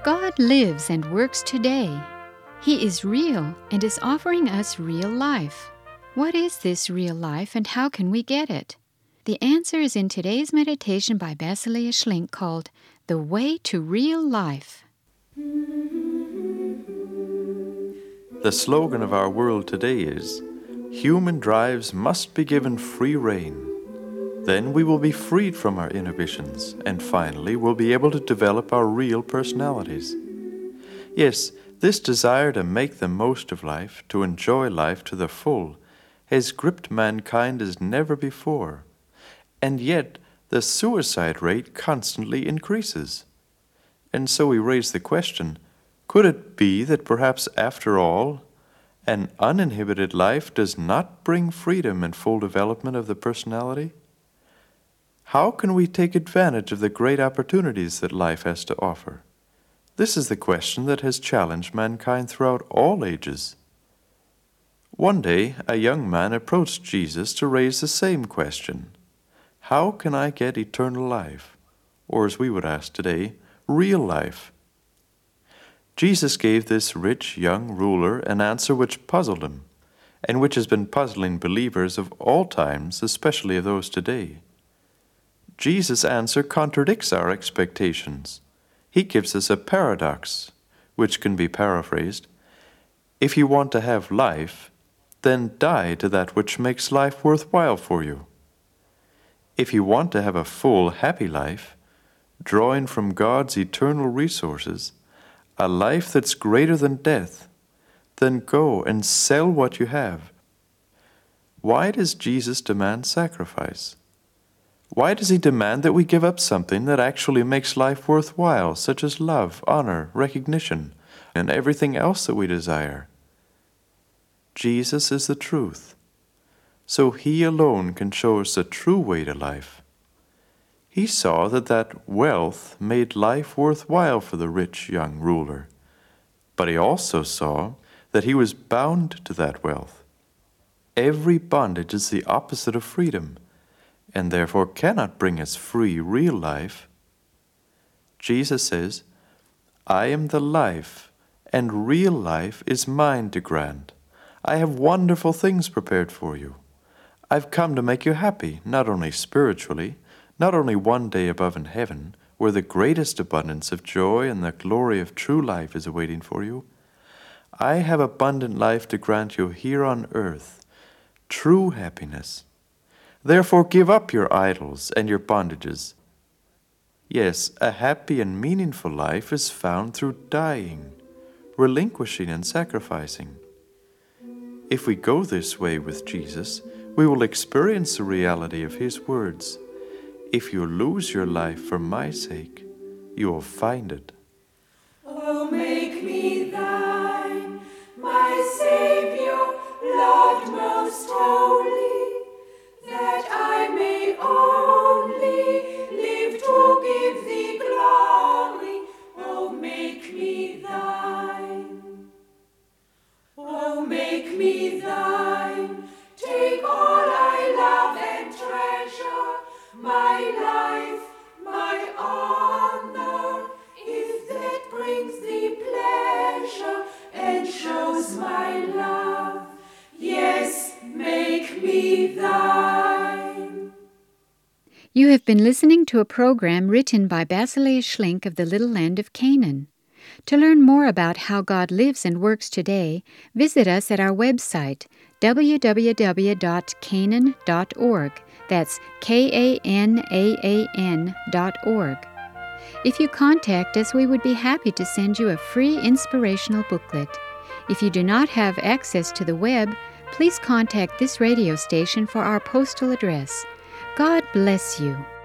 God lives and works today. He is real and is offering us real life. What is this real life and how can we get it? The answer is in today's meditation by Basileia Schlink called The Way to Real Life. The slogan of our world today is, "Human drives must be given free rein. Then we will be freed from our inhibitions, and finally we'll be able to develop our real personalities." Yes, this desire to make the most of life, to enjoy life to the full, has gripped mankind as never before. And yet, the suicide rate constantly increases. And so we raise the question, could it be that perhaps after all, an uninhibited life does not bring freedom and full development of the personality? How can we take advantage of the great opportunities that life has to offer? This is the question that has challenged mankind throughout all ages. One day, a young man approached Jesus to raise the same question. How can I get eternal life? Or as we would ask today, real life? Jesus gave this rich young ruler an answer which puzzled him, and which has been puzzling believers of all times, especially of those today. Jesus' answer contradicts our expectations. He gives us a paradox, which can be paraphrased. If you want to have life, then die to that which makes life worthwhile for you. If you want to have a full, happy life, drawing from God's eternal resources, a life that's greater than death, then go and sell what you have. Why does Jesus demand sacrifice? Why does he demand that we give up something that actually makes life worthwhile, such as love, honor, recognition, and everything else that we desire? Jesus is the truth, so he alone can show us the true way to life. He saw that wealth made life worthwhile for the rich young ruler, but he also saw that he was bound to that wealth. Every bondage is the opposite of freedom, and therefore cannot bring us free, real life. Jesus says, "I am the life, and real life is mine to grant. I have wonderful things prepared for you. I've come to make you happy, not only spiritually, not only one day above in heaven, where the greatest abundance of joy and the glory of true life is awaiting for you. I have abundant life to grant you here on earth, true happiness. Therefore give up your idols and your bondages." Yes, a happy and meaningful life is found through dying, relinquishing and sacrificing. If we go this way with Jesus, we will experience the reality of his words. If you lose your life for my sake, you will find it. Oh, make me thine, my Savior, Lord most holy, that I may only live to give thee glory. Oh, make me thine. Oh, make me thine. Take all I love and treasure, my life, my honor, if that brings thee pleasure and shows my love. Yes, make me thine. You have been listening to a program written by Basileia Schlink of the Little Land of Canaan. To learn more about how God lives and works today, visit us at our website, www.canaan.org. That's KANAAN.org. If you contact us, we would be happy to send you a free inspirational booklet. If you do not have access to the web, please contact this radio station for our postal address. God bless you.